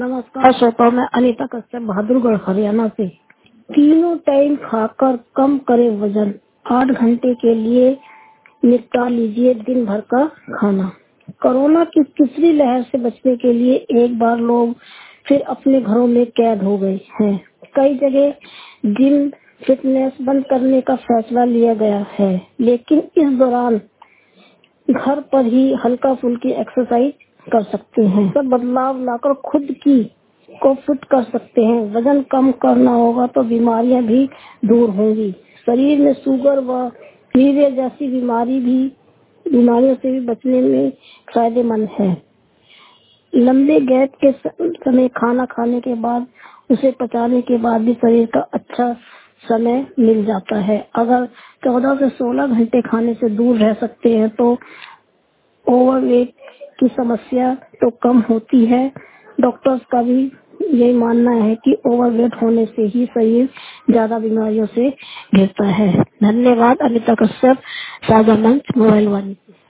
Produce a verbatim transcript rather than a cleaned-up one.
नमस्कार श्रोताओं, मैं अनीता कश्यप बहादुरगढ़ हरियाणा से। तीनों टाइम खाकर कम करे वजन। आठ घंटे के लिए निपटा लीजिए दिन भर का खाना। कोरोना की तीसरी लहर से बचने के लिए एक बार लोग फिर अपने घरों में कैद हो गए हैं। कई जगह जिम फिटनेस बंद करने का फैसला लिया गया है, लेकिन इस दौरान घर पर ही हल्का फुल्की एक्सरसाइज कर सकते हैं। सब बदलाव लाकर खुद की को फिट कर सकते हैं। वजन कम करना होगा तो बीमारियां भी दूर होंगी। शरीर में शुगर व हृदय जैसी बीमारी भी बीमारियों से भी बचने में फायदेमंद है। लंबे गैप के समय खाना खाने के बाद उसे पचाने के बाद भी शरीर का अच्छा समय मिल जाता है। अगर चौदह से सोलह घंटे खाने से दूर रह सकते हैं तो ओवरवेट की समस्या तो कम होती है। डॉक्टर्स का भी यही मानना है कि ओवरवेट होने से ही शरीर ज्यादा बीमारियों से घिरता है। धन्यवाद। अनिता कश्यप, साझा मंच, मोबाइल वाणी।